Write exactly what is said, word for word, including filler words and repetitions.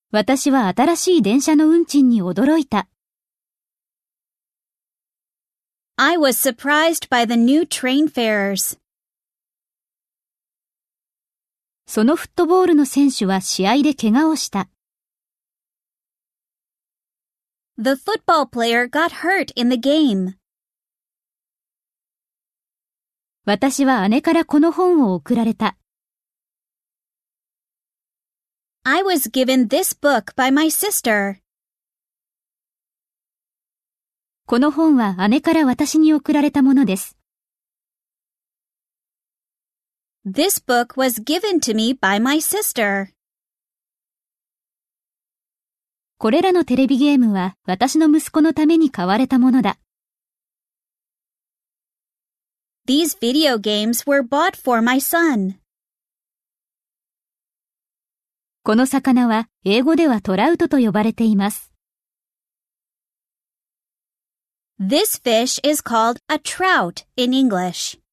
私は新しい電車の運賃に驚いた。 I was surprised by the new train fares. そのフットボールの選手は試合で怪我をした。 The football player got hurt in the game. 私は姉からこの本を贈られた。 I was given this book by my sister. この本は姉から私に贈られたものです。 This book was given to me by my sister. これらのテレビゲームは私の息子のために買われたものだ。 These video games were bought for my son. この魚は英語ではトラウトと呼ばれています。 This fish is called a trout in English.